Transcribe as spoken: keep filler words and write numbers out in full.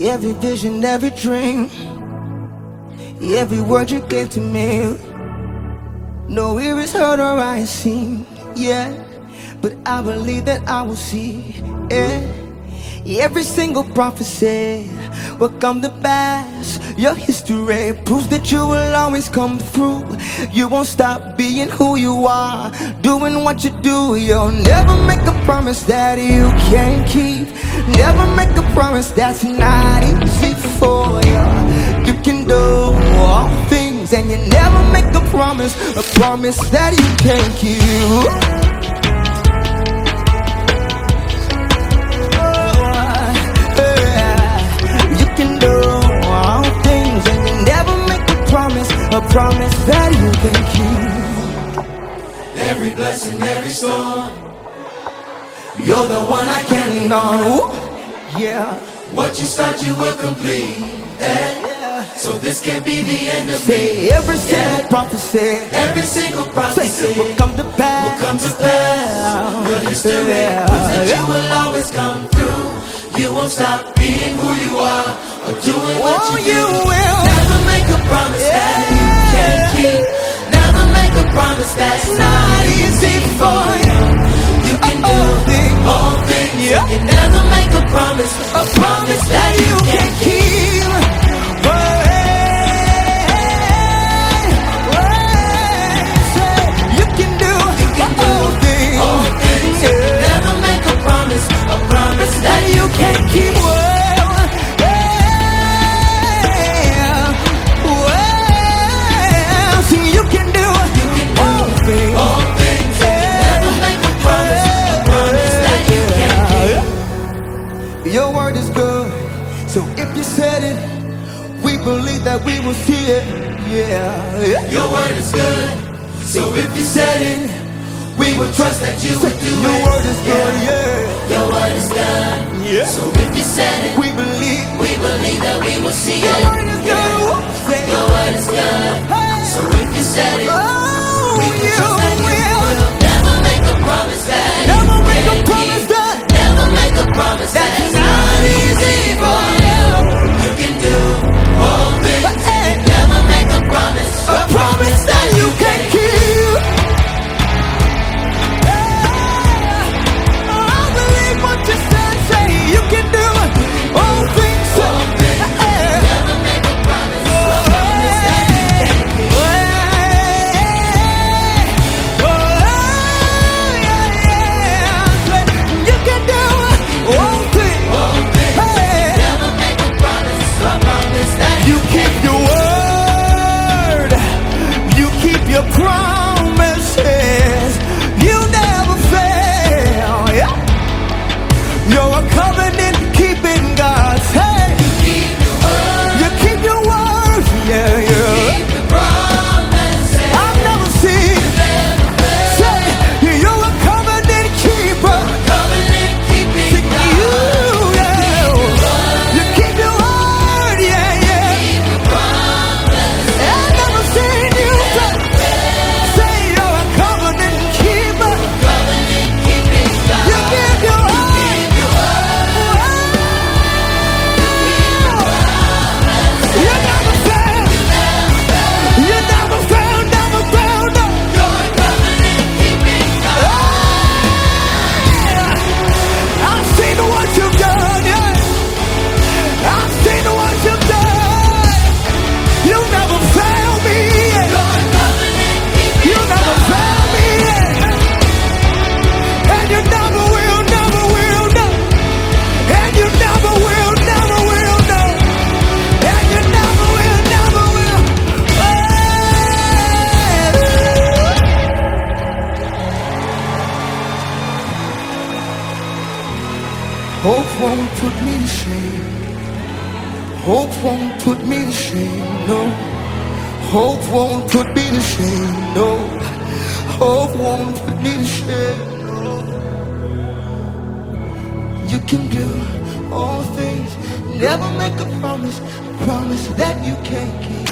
Every vision, every dream, every word you gave to me. No ear is heard or eye is seen, yeah, but I believe that I will see, yeah. Every single prophecy will come to pass. Your history proves that you will always come through. You won't stop being who you are, doing what you do. You'll never make a promise that you can't keep. Never make a promise that's not easy for you. You can do all things, and you never make a promise, a promise that you can't keep. A promise that you can keep. Every blessing, every storm, you're the one I can lean on. Ooh, yeah. What you start, you will complete. Yeah. So this can't be the end of Say me. every single yeah. prophecy, every single prophecy Say, will come to pass. Will come to pass. Your history yeah. proves that you will always come through. You won't stop being who you are or doing what oh, you do. You will. Never make a promise yeah. that you can't keep. Never make a promise that's not easy for you. You can do all things. Yeah. You can never make a promise, a promise that you can't keep. You can do all things. All things. You can never make a promise, a promise that you can't keep. Your word is good, so if you said it, we believe that we will see it, yeah. Your word is good, so if you said it, we will trust that you will do Your it. Your word is good, yeah. Your word is good, yeah. So if you said it, we believe, we believe that we will see Your it. Your word is good, yeah. Your word is good, hey. So if you said it, oh, we will you trust that you will. will. Never make a promise that Never you make a can't promise keep. that Never make a promise that's, that's not easy for you. You can do all things. But, hey, never make a promise, a, a promise that you can keep. Yeah. I believe what you said. Say you can do all things. All things. Hey. Never make a promise, oh, a promise that you can keep. Oh, yeah, yeah. You can do all things. All things. Hey. Never make a promise, a promise that you keep your word. You keep your promises. You never fail. Yeah. You're a covenant keeping God. Hey. you keep your word. You keep your word. Yeah, yeah. You keep your promises. I've never seen. You never fail. Say you're a covenant keeper. You're a covenant keeping God. You, yeah. You keep your word. Yeah, yeah. Keep your promises. I've never seen you. Say you're a covenant keeper. Covenant keeping God. You give your word. You never fail. You never fail, never fail, no. You're a covenant keeping God. I've seen what you've done, yeah. I've seen what you've done. You never fail me, yeah. You're a covenant keeping You never fail me, yeah. And you never will, never will, no. And you never will, never will, no. And you never will, never will. Hope won't put me to shame. Hope won't put me to shame, no. Hope won't put me to shame, no. Hope won't put me to shame, no. You can do all things. Never make a promise, promise that you can't keep.